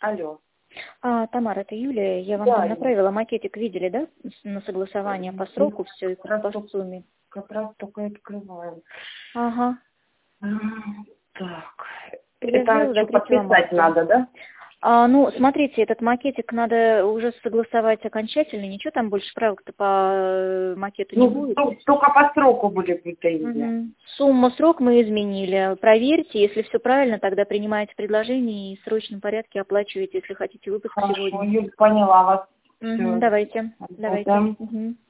Алло. Тамара, это Юлия. Я вам Да, там Юля. направила макетик, видели, да? На согласование по сроку все и по сумме. Как раз только открываем. Ага. Так. Я Это сделала что, до 3 подписать марта. надо, да? Ну, смотрите, этот макетик надо уже согласовать окончательно. Ничего там больше правок-то по макету не будет. Только по сроку были претензии. Угу. Сумму, срок мы изменили. Проверьте, если все правильно, тогда принимаете предложение и в срочном порядке оплачиваете, если хотите выпуск Хорошо, сегодня. Юль, поняла вас. Угу, Все. давайте. Угу.